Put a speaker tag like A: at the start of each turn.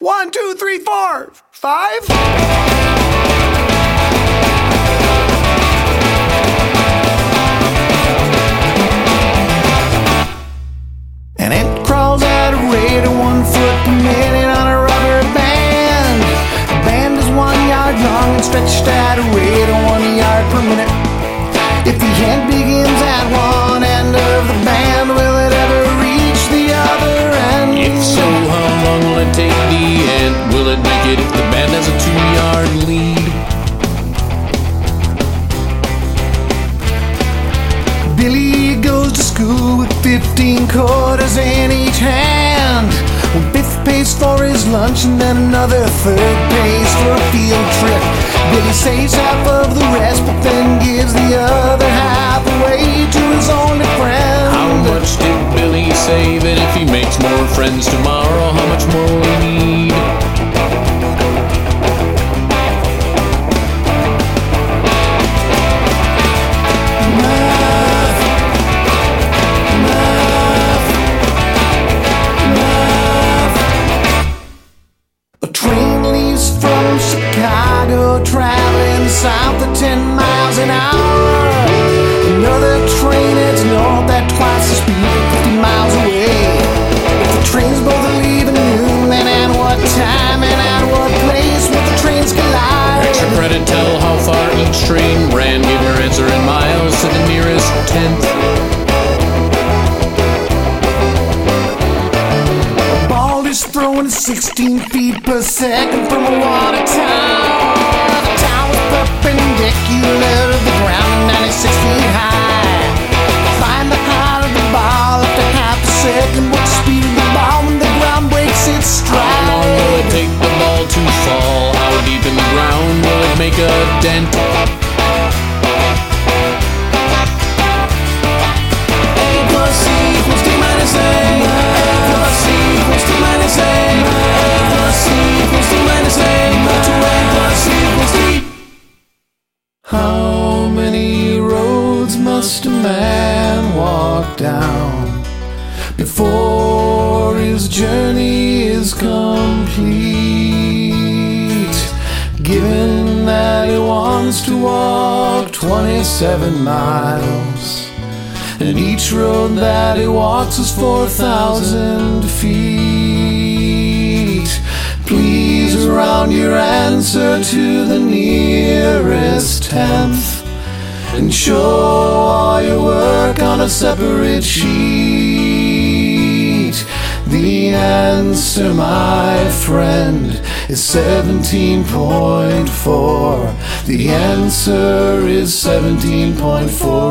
A: 1, 2, 3, 4, 5. And it crawls at a rate of 1 foot per minute on a rubber band. The band is 1 yard long and stretched at a rate of 1 yard per minute. If the ant begins at one end of the band, will it ever reach the other end?
B: If so, how long will it take the ant? Will it make it if the band has a 2-yard lead?
A: Billy goes to school with 15 quarters in each hand. Well, Biff pays for his lunch and then another third pays for a field trip. Billy saves half of the rest, but then gives the other half away to his only friend.
B: How much did Billy save? And if he makes more friends tomorrow, how much more will he need?
A: Chicago, traveling south at 10 miles an hour. Another train heads north at twice the speed, 50 miles away. If the trains both leave at noon, then at what time and at what place will the trains collide?
B: Extra credit, tell how far each train ran. Give your answer in miles to the nearest tenth.
A: A ball is thrown at 16 feet per second from a water tower. The tower's perpendicular to the ground, 96 feet high. Find the height of the ball after half a second. What's the speed of the ball when the ground breaks its stride?
B: How long will it take the ball to fall? How deep in the ground will it make a dent?
A: A plus C equals D minus A. A plus C equals D minus A. A plus C equals D minus A. To A plus C equals D. How many roads must a man walk down before his journey is complete? Given that he wants to walk 27 miles, and each road that he walks is 4,000 feet. Please round your answer to the nearest tenth, and show all your work on a separate sheet. The answer, my friend, is 17.4. The answer is 17.4